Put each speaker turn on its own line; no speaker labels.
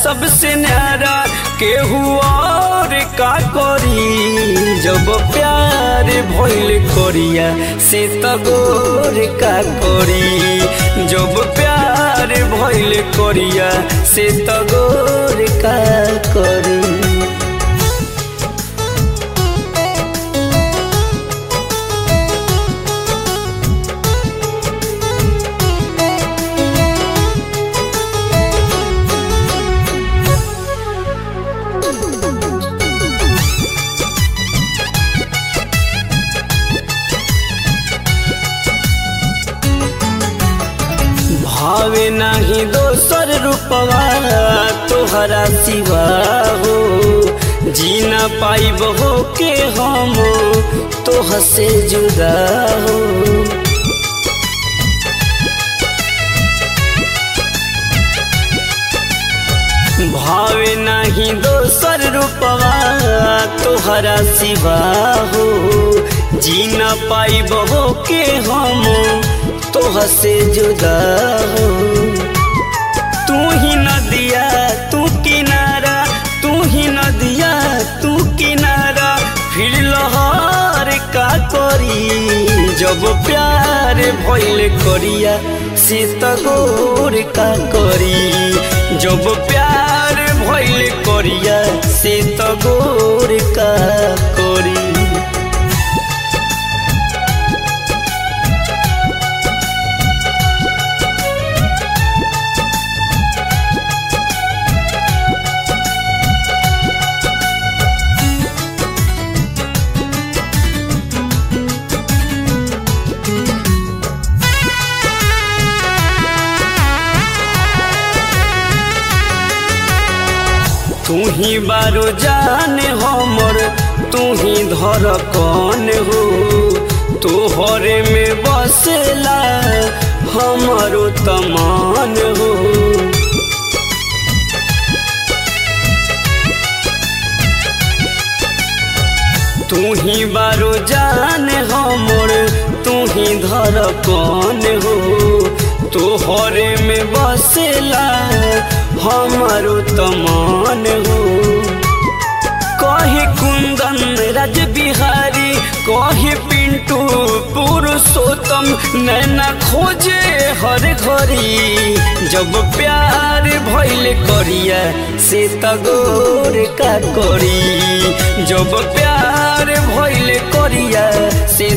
सबसे न्यारा केहू और का करी। जब प्यार भइल करिया से तगोर का करी। जब प्यार भइल करिया से तगोर का करी। भावे नाही दोसर रूपवा तोहरा सिवा हो। जीना पाइब हो के हम तोह से जुदा हो। भावे नाही दोसर रूपवा तोहरा सिवा हो। जीना पाइब हो के हम तोह से जुदा हो। तू ही नदिया तू किनारा, तू ही नदिया तू किनारा, फिर लहर का करी। जब प्यार भइल करिया से तगोर का करी। जब प्यार भइल करिया से तगोर का करी। तू ही बारो जान हमर, तू ही धड़कन हो। तोहरे में बसेला हमारो तमान हो। तू ही बारो जान हमर, तू ही धड़कन हो। तोहरे में बसेला हमारो तमान हो। कहे कुंदन राज बिहारी, कहे पिंटू पुरुषोत्तम, नैना खोजे हर घड़ी। जब प्यार भइल करिया से तगोर का करी। जब प्यार भइल करिया से